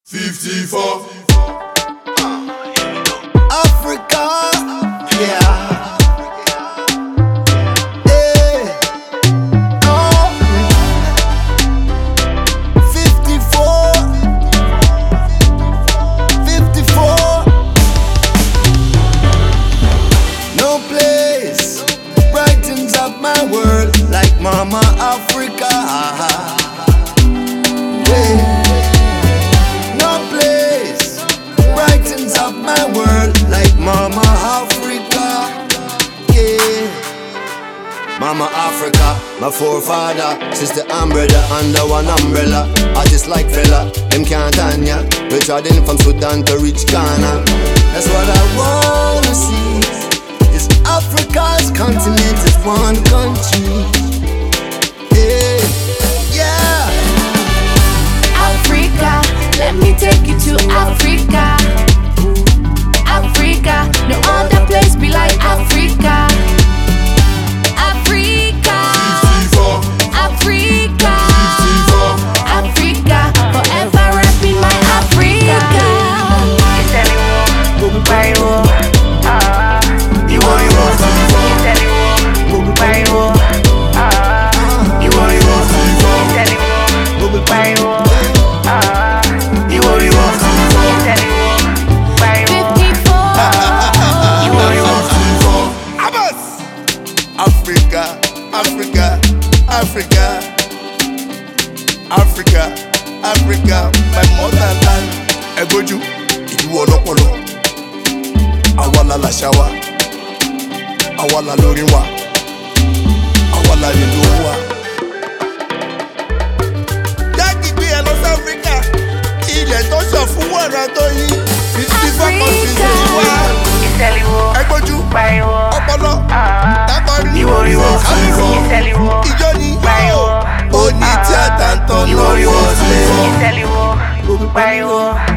54. Africa, yeah. Hey. Oh. 54. 54. No place brightens up my world like Mama Africa. Hey. Brightens up my world like Mama Africa, yeah. Mama Africa, my forefather, sister and brother under one umbrella. Artists like fella, them can't stand ya. We traveling from Sudan to reach Ghana. That's what I wanna see. Is Africa's continent is one country, yeah, yeah. Africa, let me take you to Africa. Africa, no other place be like Africa. Africa, 54. Africa, 54. Africa, forever repping my Africa. Africa, Africa, Africa, Africa, Africa, my motherland. Egoju, ìlú ọlọ́pọlọ. Àwa la làṣà wa, àwa la lórí wa, àwa la nílò wa. Jákè gbé ẹ lọ sí Áfíríkà, ilẹ̀ tó ṣàn fún wàrà tó yí. 54 countries ló wá. Egoju, ọpọlọ, tákọ́rí, ijó ni, ó ní tíátà ń tọ́ lọ́wọ́ sílẹ̀.